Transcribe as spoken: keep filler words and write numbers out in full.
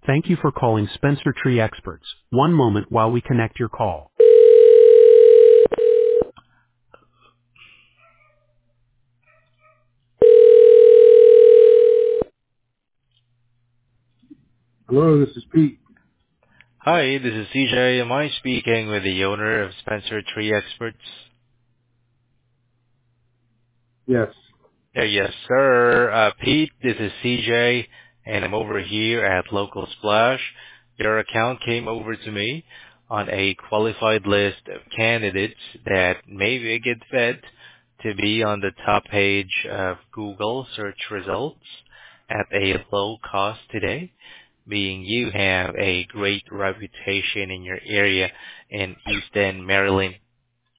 Thank you for calling Spencer Tree Experts. One moment while we connect your call. Hello, this is Pete. Hi, this is C J. Am I speaking with the owner of Spencer Tree Experts? Yes. Uh, yes, sir. Uh, Pete, this is C J, and I'm over here at Local Splash. Your account came over to me on a qualified list of candidates that may be a good fit to be on the top page of Google search results at a low cost today, being you have a great reputation in your area in Houston, Maryland,